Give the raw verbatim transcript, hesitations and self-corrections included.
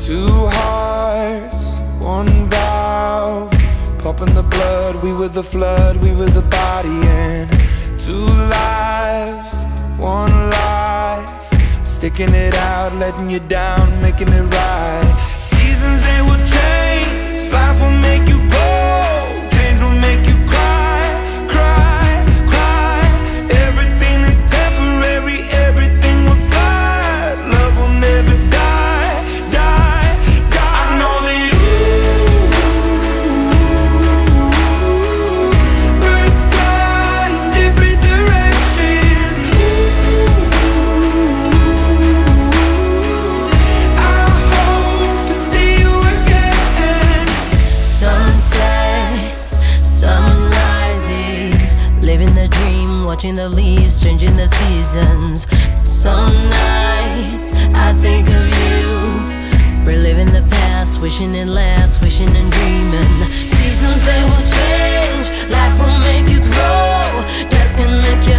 Two hearts, one valve, pumping the blood. We were the flood, we were the body. And two lives, one life, sticking it out, letting you down, making it right. Seasons, they will change, life will make you grow, change will make you cry, cry, cry. Everything is temporary, everything will slide. Love will never die, die, die. I know that ooh, birds fly in different directions. Ooh, I hope to see you again. Sunsets, sunrises, living the dream, watching the leaves changing the seasons. Some nights I think of you, reliving the past, wishing it lasts, wishing and dreaming. Seasons, they will change, life will make you grow, death can make you